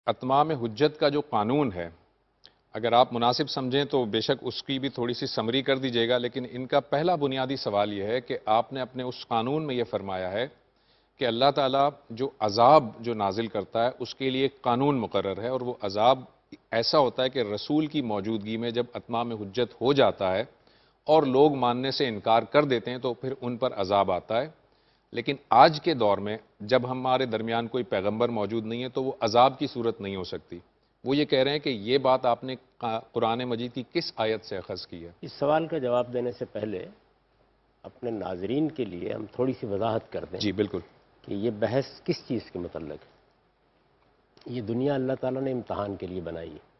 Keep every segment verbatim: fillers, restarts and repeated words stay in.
اتمام حجت کا جو قانون ہے، اگر آپ مناسب سمجھیں تو بے شک اس کی بھی تھوڑی سی سمری کر دیجیے گا، لیکن ان کا پہلا بنیادی سوال یہ ہے کہ آپ نے اپنے اس قانون میں یہ فرمایا ہے کہ اللہ تعالیٰ جو عذاب جو نازل کرتا ہے اس کے لیے ایک قانون مقرر ہے، اور وہ عذاب ایسا ہوتا ہے کہ رسول کی موجودگی میں جب اتمام حجت ہو جاتا ہے اور لوگ ماننے سے انکار کر دیتے ہیں تو پھر ان پر عذاب آتا ہے۔ لیکن آج کے دور میں جب ہمارے درمیان کوئی پیغمبر موجود نہیں ہے تو وہ عذاب کی صورت نہیں ہو سکتی۔ وہ یہ کہہ رہے ہیں کہ یہ بات آپ نے قرآن مجید کی کس آیت سے اخذ کی ہے؟ اس سوال کا جواب دینے سے پہلے اپنے ناظرین کے لیے ہم تھوڑی سی وضاحت کر دیں جی بالکل، کہ یہ بحث کس چیز کے متعلق ہے۔ یہ دنیا اللہ تعالیٰ نے امتحان کے لیے بنائی ہے۔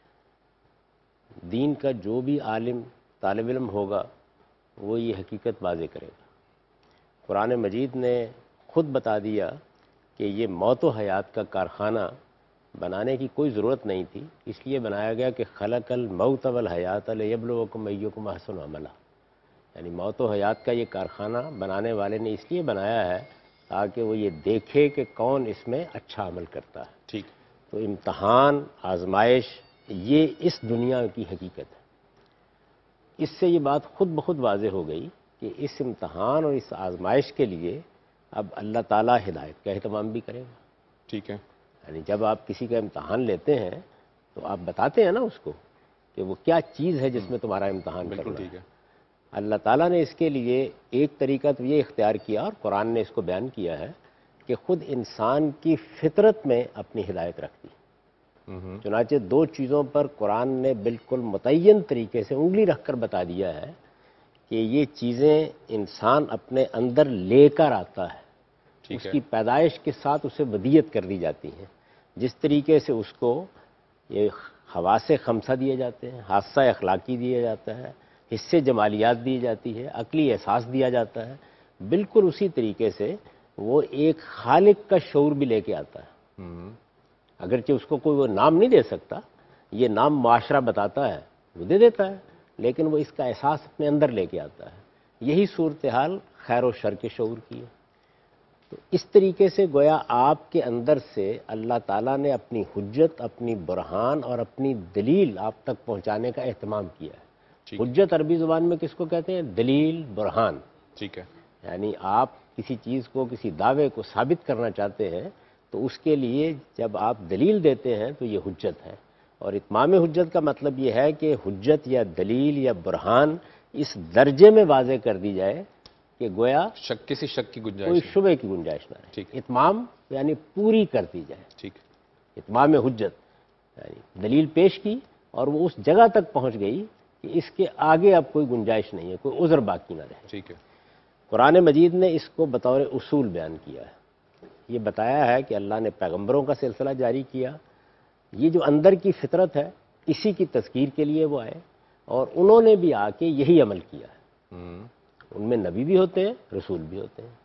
دین کا جو بھی عالم طالب علم ہوگا وہ یہ حقیقت واضح کرے گا۔ قرآن مجید نے خود بتا دیا کہ یہ موت و حیات کا کارخانہ بنانے کی کوئی ضرورت نہیں تھی، اس لیے بنایا گیا کہ خلق الموت والحیات لیبلوکم ایکم احسن عملا، یعنی موت و حیات کا یہ کارخانہ بنانے والے نے اس لیے بنایا ہے تاکہ وہ یہ دیکھے کہ کون اس میں اچھا عمل کرتا ہے۔ ٹھیک، تو امتحان، آزمائش، یہ اس دنیا کی حقیقت ہے۔ اس سے یہ بات خود بخود واضح ہو گئی کہ اس امتحان اور اس آزمائش کے لیے اب اللہ تعالیٰ ہدایت کا اہتمام بھی کرے گا۔ ٹھیک ہے، یعنی جب آپ کسی کا امتحان لیتے ہیں تو آپ بتاتے ہیں نا اس کو کہ وہ کیا چیز ہے جس میں تمہارا امتحان بالکل کرنا ٹھیک ہے۔ ہے، اللہ تعالیٰ نے اس کے لیے ایک طریقہ تو یہ اختیار کیا اور قرآن نے اس کو بیان کیا ہے کہ خود انسان کی فطرت میں اپنی ہدایت رکھ دی۔ چنانچہ دو چیزوں پر قرآن نے بالکل متعین طریقے سے انگلی رکھ کر بتا دیا ہے کہ یہ چیزیں انسان اپنے اندر لے کر آتا ہے، اس کی پیدائش کے ساتھ اسے ودیت کر دی جاتی ہیں۔ جس طریقے سے اس کو یہ حواس خمسہ دیے جاتے ہیں، حادثہ اخلاقی دیا جاتا ہے، حصے جمالیات دی جاتی ہے، عقلی احساس دیا جاتا ہے، بالکل اسی طریقے سے وہ ایک خالق کا شعور بھی لے کے آتا ہے۔ اگرچہ اس کو کوئی وہ نام نہیں دے سکتا، یہ نام معاشرہ بتاتا ہے، وہ دے دیتا ہے، لیکن وہ اس کا احساس اپنے اندر لے کے آتا ہے۔ یہی صورتحال خیر و شر کے شعور کی ہے۔ تو اس طریقے سے گویا آپ کے اندر سے اللہ تعالیٰ نے اپنی حجت، اپنی برہان اور اپنی دلیل آپ تک پہنچانے کا اہتمام کیا ہے۔ حجت عربی زبان میں کس کو کہتے ہیں؟ دلیل، برہان۔ ٹھیک ہے، یعنی آپ کسی چیز کو، کسی دعوے کو ثابت کرنا چاہتے ہیں تو اس کے لیے جب آپ دلیل دیتے ہیں تو یہ حجت ہے۔ اور اتمام حجت کا مطلب یہ ہے کہ حجت یا دلیل یا برہان اس درجے میں واضح کر دی جائے کہ گویا شک کسی شک کی گنجائش کوئی نہیں۔ شبے کی گنجائش نہ رہے۔ اتمام یعنی پوری کر دی جائے۔ ٹھیک، اتمام حجت یعنی دلیل پیش کی اور وہ اس جگہ تک پہنچ گئی کہ اس کے آگے اب کوئی گنجائش نہیں ہے، کوئی عذر باقی نہ رہے۔ ٹھیک ہے، قرآن مجید نے اس کو بطور اصول بیان کیا ہے۔ یہ بتایا ہے کہ اللہ نے پیغمبروں کا سلسلہ جاری کیا، یہ جو اندر کی فطرت ہے اسی کی تذکیر کے لیے وہ آئے، اور انہوں نے بھی آ کے یہی عمل کیا ہے۔ ان میں نبی بھی ہوتے ہیں، رسول بھی ہوتے ہیں۔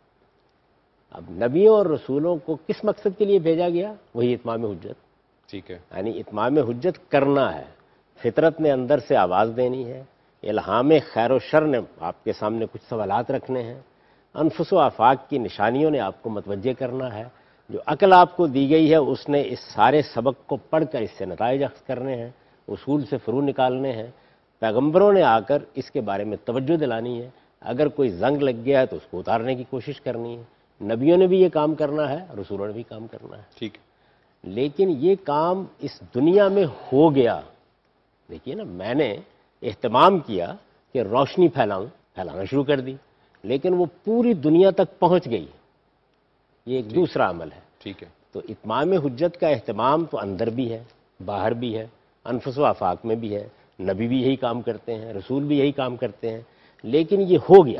اب نبیوں اور رسولوں کو کس مقصد کے لیے بھیجا گیا؟ وہی اتمام حجت۔ ٹھیک ہے، یعنی اتمام حجت کرنا ہے، فطرت نے اندر سے آواز دینی ہے، الہام خیر و شر نے آپ کے سامنے کچھ سوالات رکھنے ہیں، انفس و آفاق کی نشانیوں نے آپ کو متوجہ کرنا ہے، جو عقل آپ کو دی گئی ہے اس نے اس سارے سبق کو پڑھ کر اس سے نتائج اخذ کرنے ہیں، اصول سے فرو نکالنے ہیں۔ پیغمبروں نے آ کر اس کے بارے میں توجہ دلانی ہے، اگر کوئی زنگ لگ گیا ہے تو اس کو اتارنے کی کوشش کرنی ہے۔ نبیوں نے بھی یہ کام کرنا ہے، رسولوں نے بھی کام کرنا ہے۔ ٹھیک، لیکن یہ کام اس دنیا میں ہو گیا۔ دیکھیے نا، میں نے اہتمام کیا کہ روشنی پھیلاؤں، پھیلانا شروع کر دی، لیکن وہ پوری دنیا تک پہنچ گئی، یہ ایک دوسرا عمل ہے۔ ٹھیک ہے، تو اتمام حجت کا اہتمام تو اندر بھی ہے، باہر بھی ہے، انفس و آفاق میں بھی ہے، نبی بھی یہی کام کرتے ہیں، رسول بھی یہی کام کرتے ہیں، لیکن یہ ہو گیا،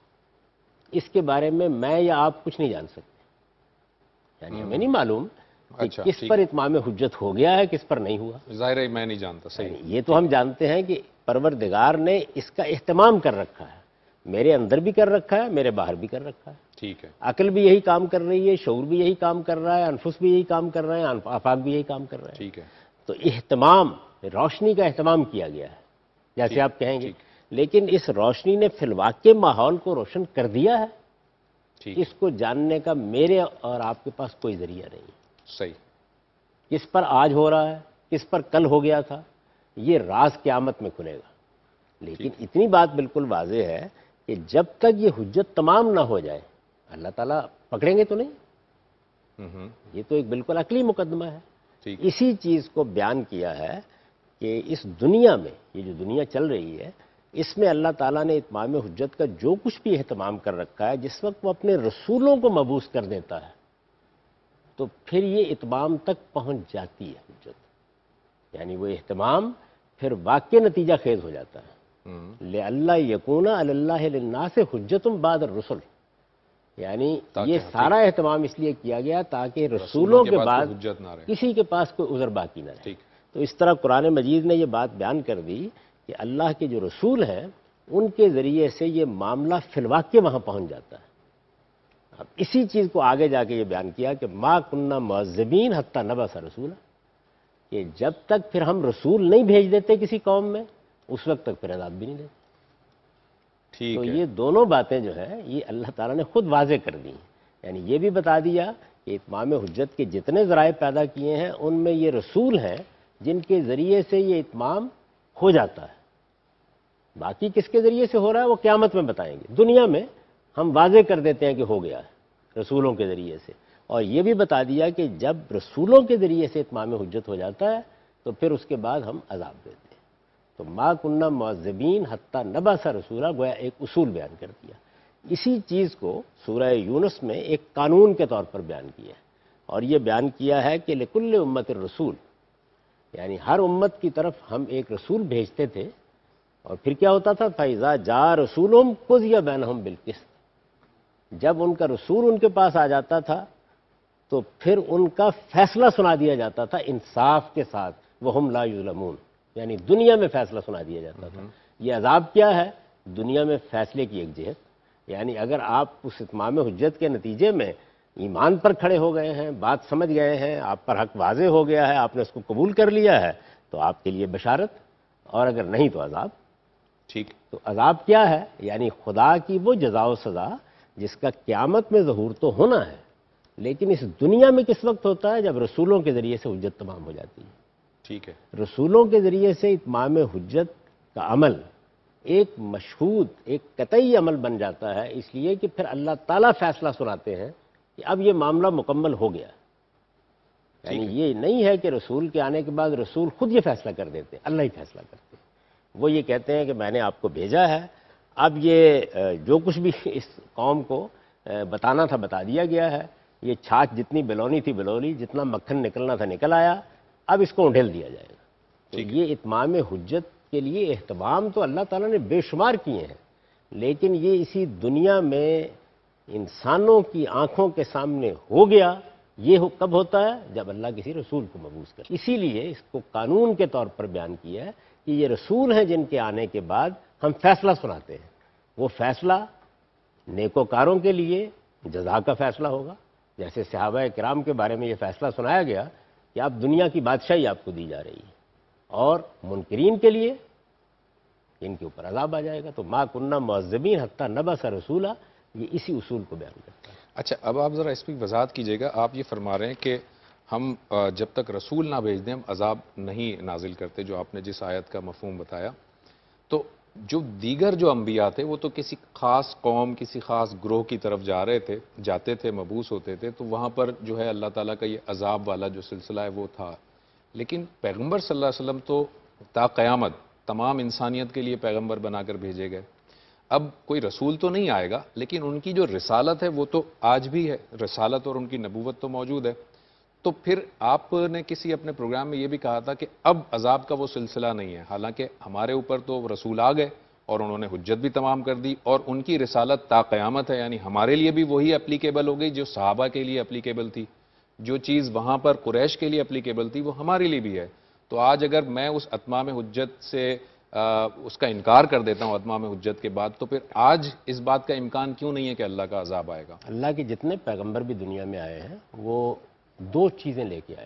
اس کے بارے میں میں یا آپ کچھ نہیں جان سکتے۔ یعنی ہمیں نہیں معلوم کہ کس پر اتمام حجت ہو گیا ہے، کس پر نہیں ہوا۔ ظاہر ہے میں نہیں جانتا۔ صحیح، یہ تو ہم جانتے ہیں کہ پروردگار نے اس کا اہتمام کر رکھا ہے، میرے اندر بھی کر رکھا ہے، میرے باہر بھی کر رکھا ہے۔ ٹھیک ہے، عقل بھی یہی کام کر رہی ہے، شعور بھی یہی کام کر رہا ہے، انفس بھی یہی کام کر رہے ہیں، آفاق بھی یہی کام کر رہے ہیں۔ ٹھیک ہے، تو اہتمام، روشنی کا اہتمام کیا گیا ہے جیسے آپ کہیں گے، لیکن اس روشنی نے فی الواقع ماحول کو روشن کر دیا ہے، اس کو جاننے کا میرے اور آپ کے پاس کوئی ذریعہ نہیں ہے۔ صحیح، کس پر آج ہو رہا ہے، کس پر کل ہو گیا تھا، یہ راز قیامت میں کھلے گا۔ لیکن اتنی بات بالکل واضح ہے کہ جب تک یہ حجت تمام نہ ہو جائے اللہ تعالیٰ پکڑیں گے تو نہیں۔ یہ تو ایک بالکل عقلی مقدمہ ہے۔ اسی چیز کو بیان کیا ہے کہ اس دنیا میں، یہ جو دنیا چل رہی ہے، اس میں اللہ تعالیٰ نے اتمام حجت کا جو کچھ بھی اہتمام کر رکھا ہے، جس وقت وہ اپنے رسولوں کو مبعوث کر دیتا ہے تو پھر یہ اتمام تک پہنچ جاتی ہے حجت، یعنی وہ اہتمام پھر واقع نتیجہ خیز ہو جاتا ہے۔ لِأَلَّا يَكُونَ عَلَى اللَّهِ لِلنَّاسِ حُجَّةٌ بَعْدَ الرُّسُلِ، یعنی یہ سارا اہتمام اس لیے کیا گیا تاکہ رسولوں کے بعد کسی کے پاس کوئی عذر باقی نہ رہے۔ تو اس طرح قرآن مجید نے یہ بات بیان کر دی کہ اللہ کے جو رسول ہیں ان کے ذریعے سے یہ معاملہ فی الواقع وہاں پہنچ جاتا ہے۔ اب اسی چیز کو آگے جا کے یہ بیان کیا کہ ما کننا معذبین حتی نبعث رسولا، کہ جب تک پھر ہم رسول نہیں بھیج دیتے کسی قوم میں اس وقت تک پھر عذاب بھی نہیں دیتے۔ تو یہ دونوں باتیں جو ہیں یہ اللہ تعالیٰ نے خود واضح کر دی، یعنی یہ بھی بتا دیا کہ اتمام حجت کے جتنے ذرائع پیدا کیے ہیں ان میں یہ رسول ہیں جن کے ذریعے سے یہ اتمام ہو جاتا ہے۔ باقی کس کے ذریعے سے ہو رہا ہے وہ قیامت میں بتائیں گے، دنیا میں ہم واضح کر دیتے ہیں کہ ہو گیا ہے رسولوں کے ذریعے سے۔ اور یہ بھی بتا دیا کہ جب رسولوں کے ذریعے سے اتمام حجت ہو جاتا ہے تو پھر اس کے بعد ہم عذاب دیتے ہیں۔ تو ما کننا معذبین حتی نبعث رسولا گویا ایک اصول بیان کر دیا۔ اسی چیز کو سورہ یونس میں ایک قانون کے طور پر بیان کیا ہے، اور یہ بیان کیا ہے کہ لکل امت الرسول، یعنی ہر امت کی طرف ہم ایک رسول بھیجتے تھے، اور پھر کیا ہوتا تھا فَإِذَا جَاءَ رَسُولُهُمْ قُضِيَ بَيْنَهُمْ بِالْقِسْطِ، جب ان کا رسول ان کے پاس آ جاتا تھا تو پھر ان کا فیصلہ سنا دیا جاتا تھا انصاف کے ساتھ، وَهُمْ لَا يُظْلَمُونَ، یعنی دنیا میں فیصلہ سنا دیا جاتا تھا۔ یہ عذاب کیا ہے؟ دنیا میں فیصلے کی ایک جہت، یعنی اگر آپ اس اتمام حجت کے نتیجے میں ایمان پر کھڑے ہو گئے ہیں، بات سمجھ گئے ہیں، آپ پر حق واضح ہو گیا ہے، آپ نے اس کو قبول کر لیا ہے تو آپ کے لیے بشارت، اور اگر نہیں تو عذاب۔ ٹھیک، تو عذاب کیا ہے؟ یعنی خدا کی وہ جزا و سزا جس کا قیامت میں ظہور تو ہونا ہے، لیکن اس دنیا میں کس وقت ہوتا ہے؟ جب رسولوں کے ذریعے سے حجت تمام ہو جاتی ہے۔ ٹھیک ہے، رسولوں کے ذریعے سے اتمام حجت کا عمل ایک مشہود، ایک قطعی عمل بن جاتا ہے، اس لیے کہ پھر اللہ تعالیٰ فیصلہ سناتے ہیں کہ اب یہ معاملہ مکمل ہو گیا۔ یعنی یہ نہیں ہے کہ رسول کے آنے کے بعد رسول خود یہ فیصلہ کر دیتے، اللہ ہی فیصلہ کرتے ہیں۔ وہ یہ کہتے ہیں کہ میں نے آپ کو بھیجا ہے، اب یہ جو کچھ بھی اس قوم کو بتانا تھا بتا دیا گیا ہے، یہ چھاچھ جتنی بلونی تھی بلولی، جتنا مکھن نکلنا تھا نکل آیا، اب اس کو انڈھیل دیا جائے گا۔ تو یہ اتمام حجت کے لیے اہتمام تو اللہ تعالیٰ نے بے شمار کیے ہیں، لیکن یہ اسی دنیا میں انسانوں کی آنکھوں کے سامنے ہو گیا۔ یہ کب ہوتا ہے؟ جب اللہ کسی رسول کو مبعوث کرے۔ اسی لیے اس کو قانون کے طور پر بیان کیا ہے کہ یہ رسول ہیں جن کے آنے کے بعد ہم فیصلہ سناتے ہیں۔ وہ فیصلہ نیکوکاروں کے لیے جزا کا فیصلہ ہوگا، جیسے صحابہ کرام کے بارے میں یہ فیصلہ سنایا گیا کہ آپ دنیا کی بادشاہی آپ کو دی جا رہی ہے، اور منکرین کے لیے ان کے اوپر عذاب آ جائے گا۔ تو ما کننا معذبین حتی نبعث رسولا، یہ اسی اصول کو بیان کرتا ہے۔ اچھا، اب آپ ذرا اس کی وضاحت کیجئے گا۔ آپ یہ فرما رہے ہیں کہ ہم جب تک رسول نہ بھیج دیں ہم عذاب نہیں نازل کرتے، جو آپ نے جس آیت کا مفہوم بتایا، تو جو دیگر جو انبیاء تھے وہ تو کسی خاص قوم، کسی خاص گروہ کی طرف جا رہے تھے، جاتے تھے، مبعوث ہوتے تھے، تو وہاں پر جو ہے اللہ تعالیٰ کا یہ عذاب والا جو سلسلہ ہے وہ تھا۔ لیکن پیغمبر صلی اللہ علیہ وسلم تو تا قیامت تمام انسانیت کے لیے پیغمبر بنا کر بھیجے گئے۔ اب کوئی رسول تو نہیں آئے گا، لیکن ان کی جو رسالت ہے وہ تو آج بھی ہے، رسالت اور ان کی نبوت تو موجود ہے۔ تو پھر آپ نے کسی اپنے پروگرام میں یہ بھی کہا تھا کہ اب عذاب کا وہ سلسلہ نہیں ہے، حالانکہ ہمارے اوپر تو رسول آ گئے اور انہوں نے حجت بھی تمام کر دی، اور ان کی رسالت تا قیامت ہے، یعنی ہمارے لیے بھی وہی اپلیکیبل ہو گئی جو صحابہ کے لیے اپلیکیبل تھی، جو چیز وہاں پر قریش کے لیے اپلیکیبل تھی وہ ہمارے لیے بھی ہے۔ تو آج اگر میں اس اتمام حجت سے آ, اس کا انکار کر دیتا ہوں اتمام حجت کے بعد، تو پھر آج اس بات کا امکان کیوں نہیں ہے کہ اللہ کا عذاب آئے گا؟ اللہ کے جتنے پیغمبر بھی دنیا میں آئے ہیں وہ دو چیزیں لے کے آئے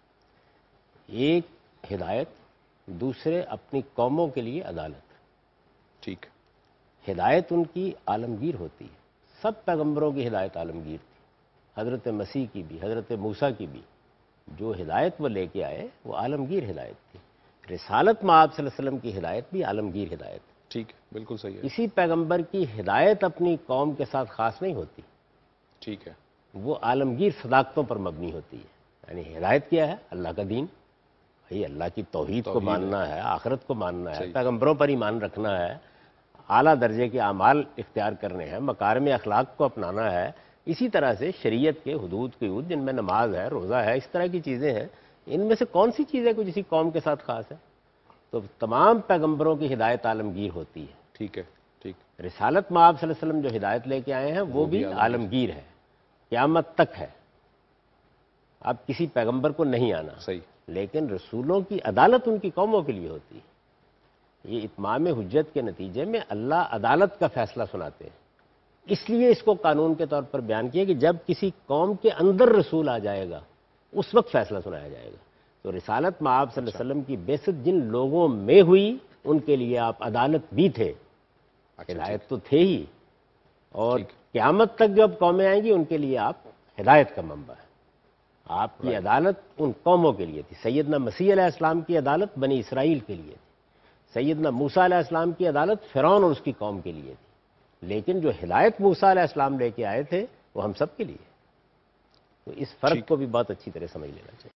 ہیں، ایک ہدایت، دوسرے اپنی قوموں کے لیے عدالت۔ ٹھیک، ہدایت ان کی عالمگیر ہوتی ہے، سب پیغمبروں کی ہدایت عالمگیر تھی، حضرت مسیح کی بھی، حضرت موسیٰ کی بھی، جو ہدایت وہ لے کے آئے وہ عالمگیر ہدایت تھی. رسالت میں آپ صلی اللہ علیہ وسلم کی ہدایت بھی عالمگیر ہدایت تھی. ٹھیک ہے، بالکل صحیح ہے. کسی پیغمبر کی ہدایت اپنی قوم کے ساتھ خاص نہیں ہوتی، ٹھیک ہے. وہ عالمگیر صداقتوں پر مبنی ہوتی ہے. یعنی ہدایت کیا ہے؟ اللہ کا دین، بھائی اللہ کی توحید کو ماننا ہے، آخرت کو ماننا ہے، پیغمبروں پر ایمان رکھنا ہے، اعلیٰ درجے کے اعمال اختیار کرنے ہیں، مکارم اخلاق کو اپنانا ہے. اسی طرح سے شریعت کے حدود قیود جن میں نماز ہے، روزہ ہے، اس طرح کی چیزیں ہیں. ان میں سے کون سی چیز ہے کوئی کسی قوم کے ساتھ خاص ہے؟ تو تمام پیغمبروں کی ہدایت عالمگیر ہوتی ہے. ٹھیک ہے. ٹھیک. رسالت میں آپ صلی اللہ علیہ وسلم جو ہدایت لے کے آئے ہیں وہ بھی عالمگیر ہے، قیامت تک ہے. اب کسی پیغمبر کو نہیں آنا. صحیح. لیکن رسولوں کی عدالت ان کی قوموں کے لیے ہوتی ہے. یہ اتمام حجت کے نتیجے میں اللہ عدالت کا فیصلہ سناتے ہیں. اس لیے اس کو قانون کے طور پر بیان کیا کہ جب کسی قوم کے اندر رسول آ جائے گا اس وقت فیصلہ سنایا جائے گا. تو رسالت میں آپ صلی اللہ علیہ وسلم کی بعثت جن لوگوں میں ہوئی ان کے لیے آپ عدالت بھی تھے، ہدایت تو تھے ہی، اور قیامت تک جب قومیں آئیں گی ان کے لیے آپ ہدایت کا منبع ہے. آپ کی عدالت ان قوموں کے لیے تھی. سیدنا مسیح علیہ السلام کی عدالت بنی اسرائیل کے لیے تھی. سیدنا موسیٰ علیہ السلام کی عدالت فرعون اور اس کی قوم کے لیے تھی. لیکن جو ہدایت موسیٰ علیہ السلام لے کے آئے تھے وہ ہم سب کے لیے. تو اس فرق کو بھی بہت اچھی طرح سمجھ لینا چاہیے.